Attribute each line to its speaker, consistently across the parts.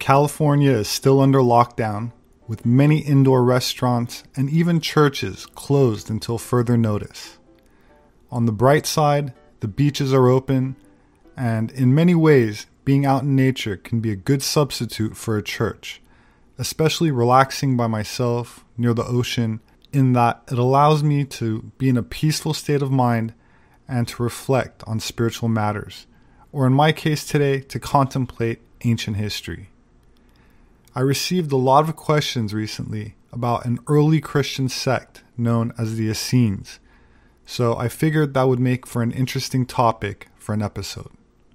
Speaker 1: California is still under lockdown, with many indoor restaurants and even churches closed until further notice. On the bright side, the beaches are open, and in many ways, being out in nature can be a good substitute for a church, especially relaxing by myself near the ocean, in that it allows me to be in a peaceful state of mind and to reflect on spiritual matters, or in my case today, to contemplate ancient history. I received a lot of questions recently about an early Christian sect known as the Essenes, so I figured that would make for an interesting topic for an episode.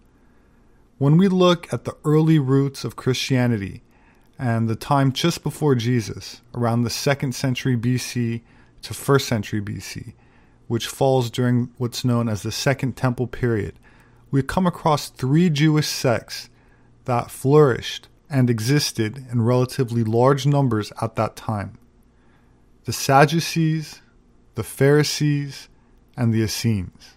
Speaker 1: When we look at the early roots of Christianity and the time just before Jesus, around the 2nd century BC to 1st century BC, which falls during what's known as the Second Temple period, we come across 3 Jewish sects that flourished and existed in relatively large numbers at that time: the Sadducees, the Pharisees, and the Essenes.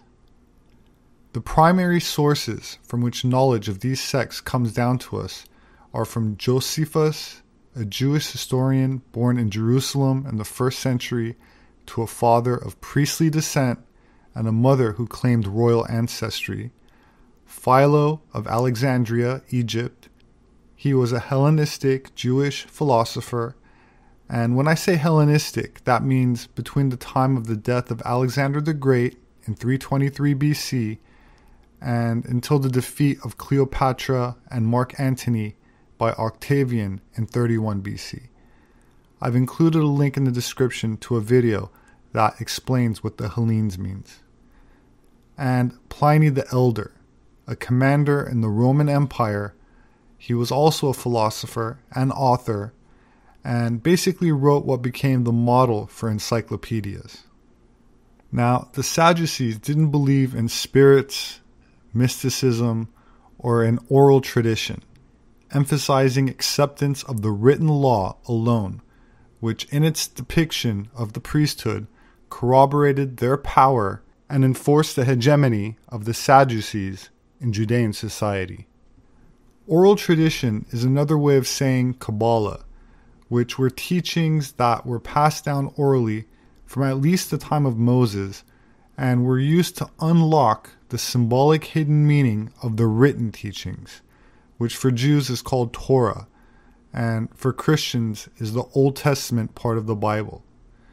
Speaker 1: The primary sources from which knowledge of these sects comes down to us are from Josephus, a Jewish historian born in Jerusalem in the 1st century to a father of priestly descent and a mother who claimed royal ancestry; Philo of Alexandria, Egypt. He was a Hellenistic Jewish philosopher, and when I say Hellenistic, that means between the time of the death of Alexander the Great in 323 BC and until the defeat of Cleopatra and Mark Antony by Octavian in 31 BC. I've included a link in the description to a video that explains what the Hellenes means. And Pliny the Elder, a commander in the Roman Empire. He was also a philosopher and author, and basically wrote what became the model for encyclopedias. Now, the Sadducees didn't believe in spirits, mysticism, or an oral tradition, emphasizing acceptance of the written law alone, which in its depiction of the priesthood corroborated their power and enforced the hegemony of the Sadducees in Judean society. Oral tradition is another way of saying Kabbalah, which were teachings that were passed down orally from at least the time of Moses and were used to unlock the symbolic hidden meaning of the written teachings, which for Jews is called Torah, and for Christians is the Old Testament part of the Bible.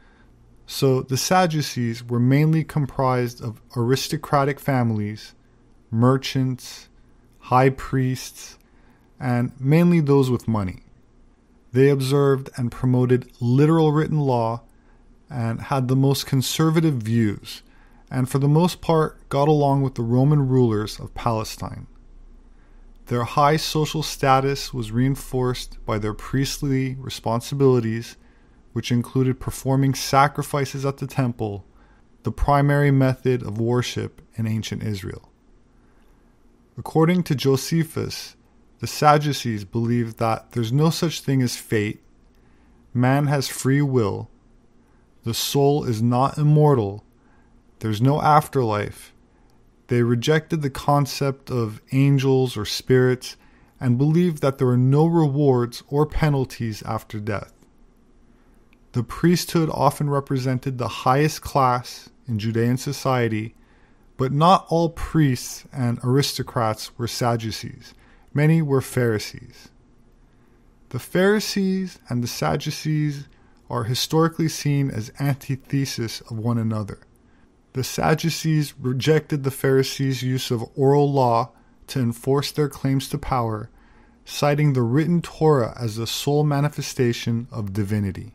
Speaker 1: So the Sadducees were mainly comprised of aristocratic families, merchants, high priests, and mainly those with money. They observed and promoted literal written law and had the most conservative views, and for the most part got along with the Roman rulers of Palestine. Their high social status was reinforced by their priestly responsibilities, which included performing sacrifices at the temple, the primary method of worship in ancient Israel. According to Josephus, the Sadducees believed that there's no such thing as fate, man has free will, the soul is not immortal, there's no afterlife. They rejected the concept of angels or spirits and believed that there were no rewards or penalties after death. The priesthood often represented the highest class in Judean society, but not all priests and aristocrats were Sadducees. Many were Pharisees. The Pharisees and the Sadducees are historically seen as antithesis of one another. The Sadducees rejected the Pharisees' use of oral law to enforce their claims to power, citing the written Torah as the sole manifestation of divinity.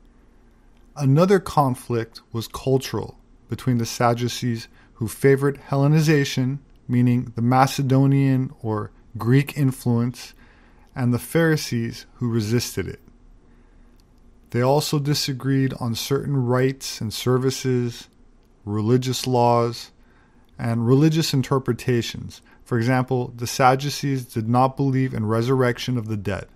Speaker 1: Another conflict was cultural between the Sadducees, who favored Hellenization, meaning the Macedonian or Greek influence, and the Pharisees, who resisted it. They also disagreed on certain rites and services, religious laws, and religious interpretations. For example, the Sadducees did not believe in resurrection of the dead.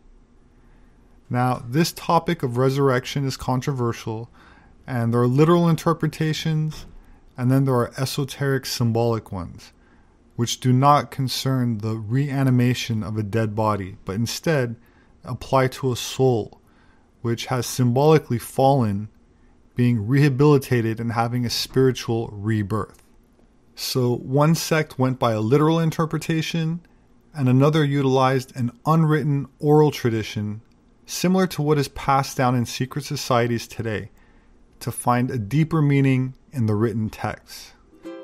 Speaker 1: Now, this topic of resurrection is controversial, and there are literal interpretations, and then there are esoteric symbolic ones, which do not concern the reanimation of a dead body, but instead apply to a soul which has symbolically fallen, being rehabilitated and having a spiritual rebirth. So one sect went by a literal interpretation, and another utilized an unwritten oral tradition similar to what is passed down in secret societies today to find a deeper meaning in the written text.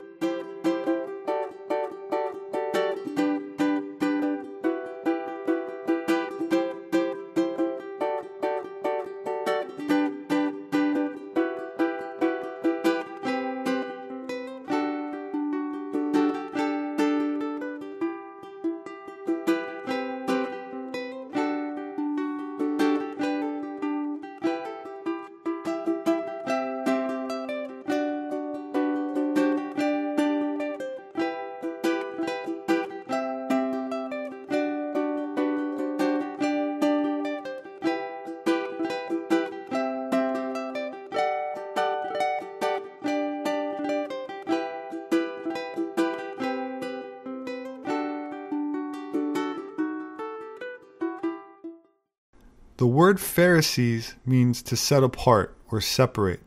Speaker 1: The word Pharisees means to set apart or separate,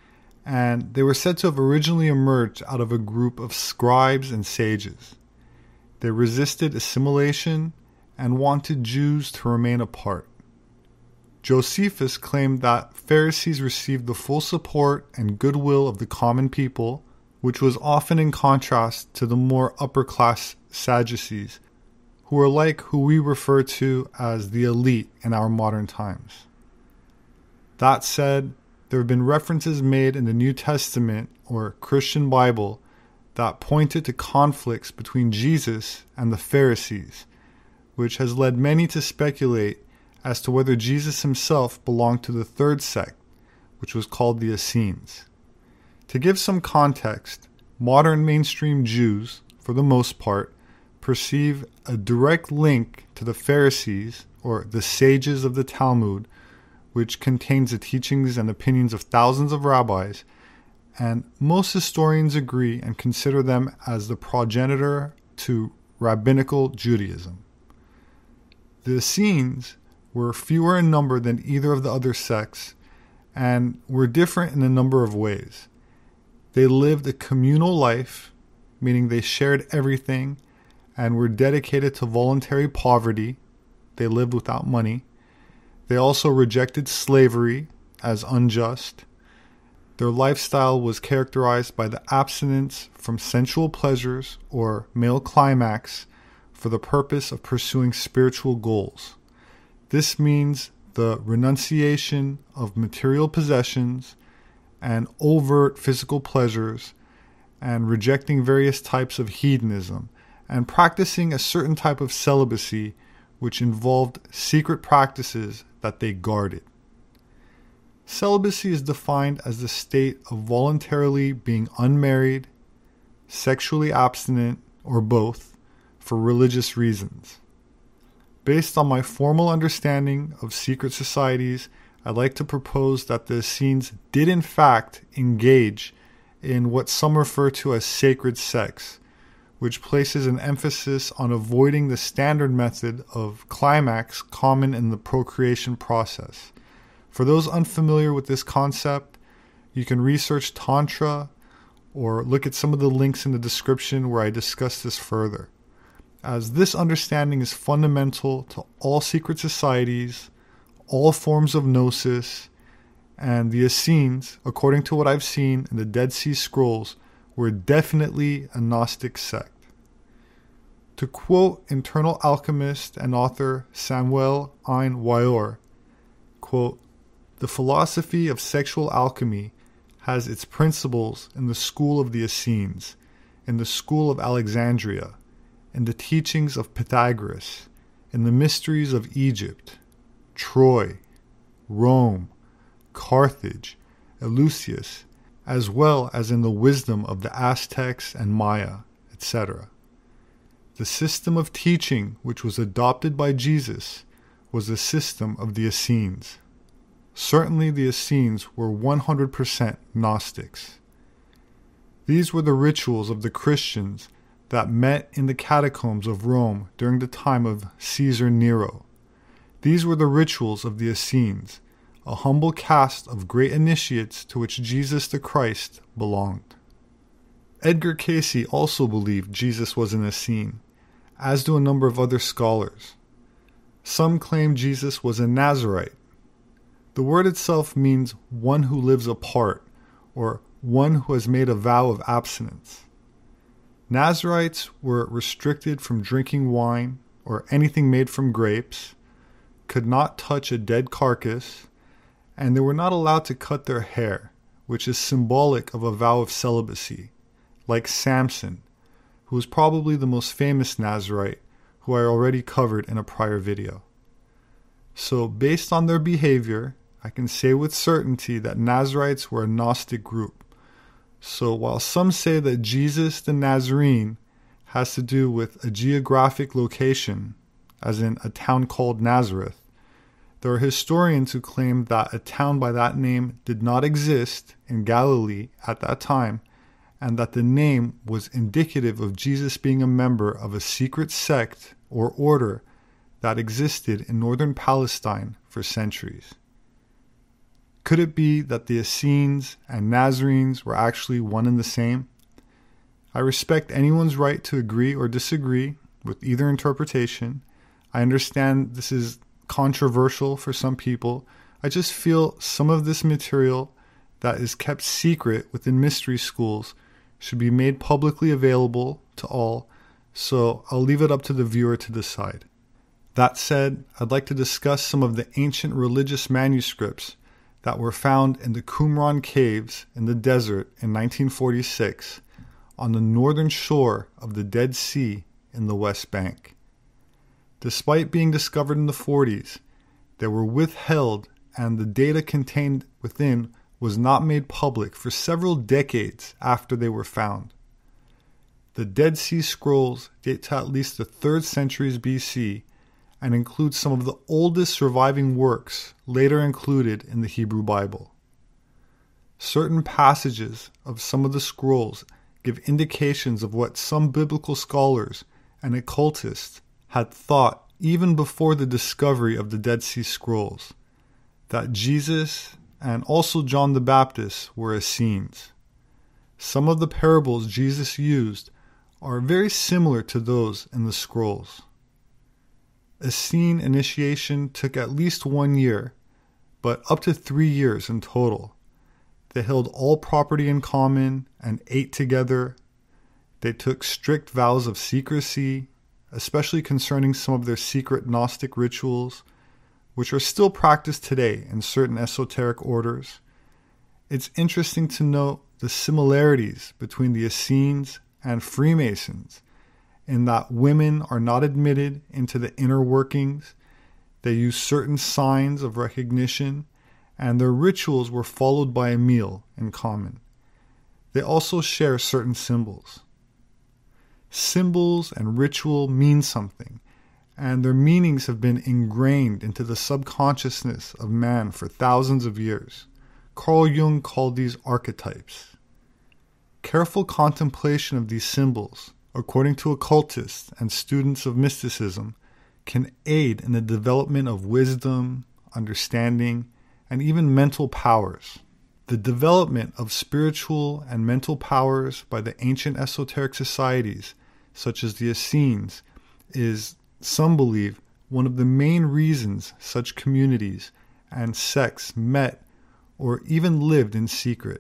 Speaker 1: and they were said to have originally emerged out of a group of scribes and sages. They resisted assimilation and wanted Jews to remain apart. Josephus claimed that Pharisees received the full support and goodwill of the common people, which was often in contrast to the more upper-class Sadducees, who are like who we refer to as the elite in our modern times. That said, there have been references made in the New Testament or Christian Bible that pointed to conflicts between Jesus and the Pharisees, which has led many to speculate as to whether Jesus himself belonged to the third sect, which was called the Essenes. To give some context, modern mainstream Jews, for the most part, perceive a direct link to the Pharisees, or the sages of the Talmud, which contains the teachings and opinions of thousands of rabbis, and most historians agree and consider them as the progenitor to rabbinical Judaism. The Essenes were fewer in number than either of the other sects, and were different in a number of ways. They lived a communal life, meaning they shared everything, and were dedicated to voluntary poverty. They lived without money. They also rejected slavery as unjust. Their lifestyle was characterized by the abstinence from sensual pleasures or male climax for the purpose of pursuing spiritual goals. This means the renunciation of material possessions and overt physical pleasures, and rejecting various types of hedonism, and practicing a certain type of celibacy which involved secret practices that they guarded. Celibacy is defined as the state of voluntarily being unmarried, sexually abstinent, or both, for religious reasons. Based on my formal understanding of secret societies, I'd like to propose that the Essenes did in fact engage in what some refer to as sacred sex, which places an emphasis on avoiding the standard method of climax common in the procreation process. For those unfamiliar with this concept, you can research Tantra or look at some of the links in the description where I discuss this further, as this understanding is fundamental to all secret societies, all forms of gnosis, and the Essenes, according to what I've seen in the Dead Sea Scrolls, were definitely a Gnostic sect. To quote internal alchemist and author Samuel Ain Weor, quote, "The philosophy of sexual alchemy has its principles in the school of the Essenes, in the school of Alexandria, in the teachings of Pythagoras, in the mysteries of Egypt, Troy, Rome, Carthage, Eleusis, as well as in the wisdom of the Aztecs and Maya, etc. The system of teaching which was adopted by Jesus was the system of the Essenes. Certainly the Essenes were 100% Gnostics. These were the rituals of the Christians that met in the catacombs of Rome during the time of Caesar Nero. These were the rituals of the Essenes, a humble caste of great initiates to which Jesus the Christ belonged. Edgar Cayce also believed Jesus was an Essene, as do a number of other scholars. Some claim Jesus was a Nazarite. The word itself means one who lives apart, or one who has made a vow of abstinence. Nazarites were restricted from drinking wine or anything made from grapes, could not touch a dead carcass, and they were not allowed to cut their hair, which is symbolic of a vow of celibacy, like Samson, who was probably the most famous Nazarite, who I already covered in a prior video. So based on their behavior, I can say with certainty that Nazarites were a Gnostic group. So while some say that Jesus the Nazarene has to do with a geographic location, as in a town called Nazareth, there are historians who claim that a town by that name did not exist in Galilee at that time, and that the name was indicative of Jesus being a member of a secret sect or order that existed in northern Palestine for centuries. Could it be that the Essenes and Nazarenes were actually one and the same? I respect anyone's right to agree or disagree with either interpretation. I understand this is controversial for some people. I just feel some of this material that is kept secret within mystery schools should be made publicly available to all, so I'll leave it up to the viewer to decide. That said, I'd like to discuss some of the ancient religious manuscripts that were found in the Qumran caves in the desert in 1946 on the northern shore of the Dead Sea in the West Bank. Despite being discovered in the 40s, they were withheld and the data contained within was not made public for several decades after they were found. The Dead Sea Scrolls date to at least the 3rd centuries BC and include some of the oldest surviving works later included in the Hebrew Bible. Certain passages of some of the scrolls give indications of what some biblical scholars and occultists had thought even before the discovery of the Dead Sea Scrolls, that Jesus and also John the Baptist were Essenes. Some of the parables Jesus used are very similar to those in the scrolls. Essene initiation took at least 1 year, but up to 3 years in total. They held all property in common and ate together. They took strict vows of secrecy, especially concerning some of their secret Gnostic rituals, which are still practiced today in certain esoteric orders. It's interesting to note the similarities between the Essenes and Freemasons, in that women are not admitted into the inner workings, they use certain signs of recognition, and their rituals were followed by a meal in common. They also share certain symbols. Symbols and ritual mean something, and their meanings have been ingrained into the subconsciousness of man for thousands of years. Carl Jung called these archetypes. Careful contemplation of these symbols, according to occultists and students of mysticism, can aid in the development of wisdom, understanding, and even mental powers. The development of spiritual and mental powers by the ancient esoteric societies, such as the Essenes, is, some believe, one of the main reasons such communities and sects met or even lived in secret.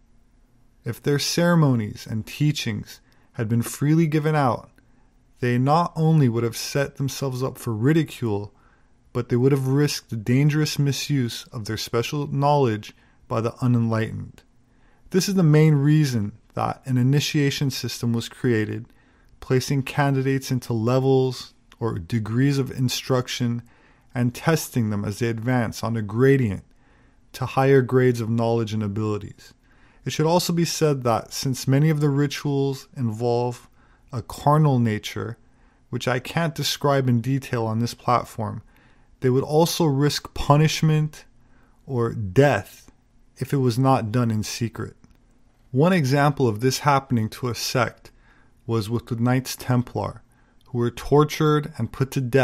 Speaker 1: If their ceremonies and teachings had been freely given out, they not only would have set themselves up for ridicule, but they would have risked the dangerous misuse of their special knowledge by the unenlightened. This is the main reason that an initiation system was created, placing candidates into levels or degrees of instruction and testing them as they advance on a gradient to higher grades of knowledge and abilities. It should also be said that since many of the rituals involve a carnal nature, which I can't describe in detail on this platform, they would also risk punishment or death if it was not done in secret. One example of this happening to a sect was with the Knights Templar, who were tortured and put to death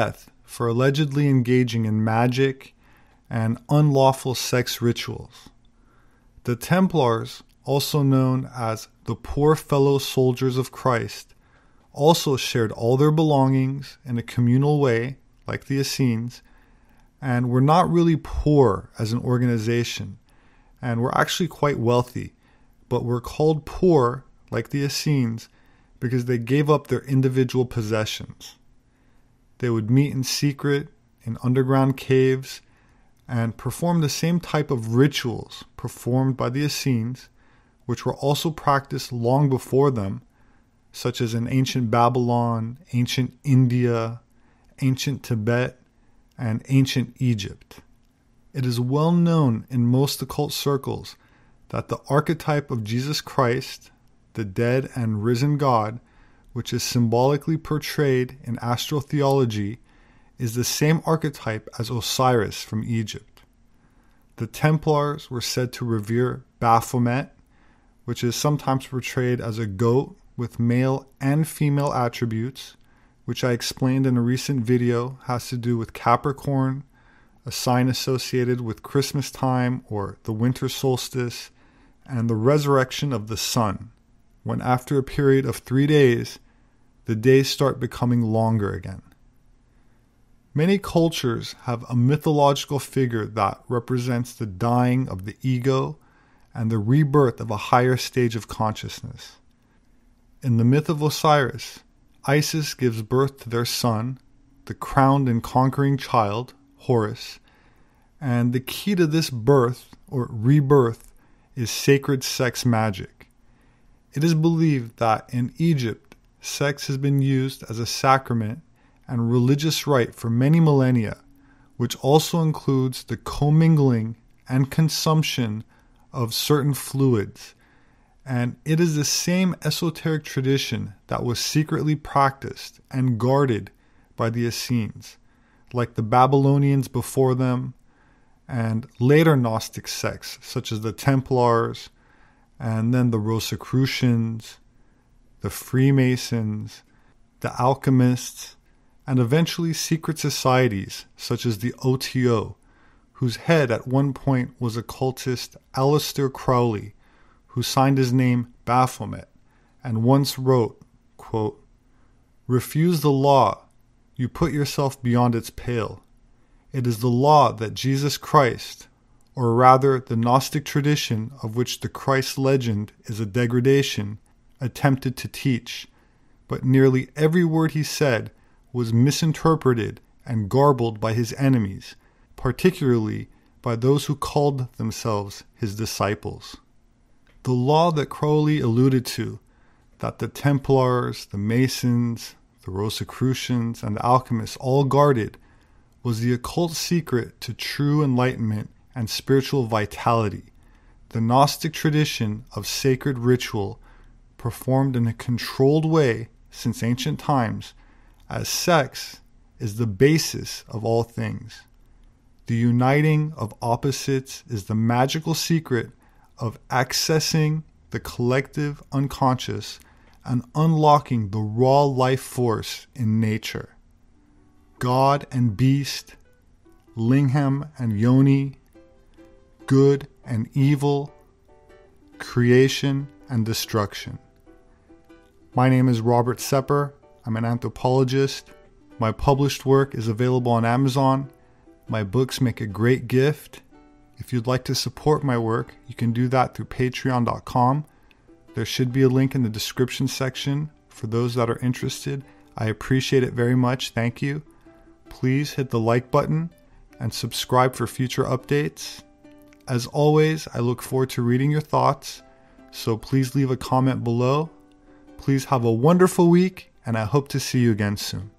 Speaker 1: for allegedly engaging in magic and unlawful sex rituals. The Templars, also known as the Poor Fellow Soldiers of Christ, also shared all their belongings in a communal way, like the Essenes, and were not really poor as an organization, and were actually quite wealthy, but were called poor, like the Essenes, because they gave up their individual possessions. They would meet in secret in underground caves and perform the same type of rituals performed by the Essenes, which were also practiced long before them, such as in ancient Babylon, ancient India, ancient Tibet, and ancient Egypt. It is well known in most occult circles that the archetype of Jesus Christ, the dead and risen God, which is symbolically portrayed in astrotheology, is the same archetype as Osiris from Egypt. The Templars were said to revere Baphomet, which is sometimes portrayed as a goat with male and female attributes, which I explained in a recent video has to do with Capricorn, a sign associated with Christmas time or the winter solstice, and the resurrection of the sun, when after a period of 3 days, the days start becoming longer again. Many cultures have a mythological figure that represents the dying of the ego and the rebirth of a higher stage of consciousness. In the myth of Osiris, Isis gives birth to their son, the crowned and conquering child, Horus, and the key to this birth or rebirth is sacred sex magic. It is believed that in Egypt, sex has been used as a sacrament and religious rite for many millennia, which also includes the commingling and consumption of certain fluids. And it is the same esoteric tradition that was secretly practiced and guarded by the Essenes, like the Babylonians before them, and later Gnostic sects such as the Templars, and then the Rosicrucians, the Freemasons, the Alchemists, and eventually secret societies such as the OTO, whose head at one point was occultist Aleister Crowley, who signed his name Baphomet, and once wrote, quote, "Refuse the law, you put yourself beyond its pale. It is the law that Jesus Christ, or rather the Gnostic tradition of which the Christ legend is a degradation, attempted to teach, but nearly every word he said was misinterpreted and garbled by his enemies, particularly by those who called themselves his disciples." The law that Crowley alluded to, that the Templars, the Masons, the Rosicrucians, and the Alchemists all guarded, was the occult secret to true enlightenment and spiritual vitality, the Gnostic tradition of sacred ritual performed in a controlled way since ancient times, as sex is the basis of all things. The uniting of opposites is the magical secret of accessing the collective unconscious and unlocking the raw life force in nature. God and beast, lingam and yoni, good and evil, creation and destruction. My name is Robert Sepper. I'm an anthropologist. My published work is available on Amazon. My books make a great gift. If you'd like to support my work, you can do that through patreon.com. There should be a link in the description section for those that are interested. I appreciate it very much. Thank you. Please hit the like button and subscribe for future updates. As always, I look forward to reading your thoughts, so please leave a comment below. Please have a wonderful week, and I hope to see you again soon.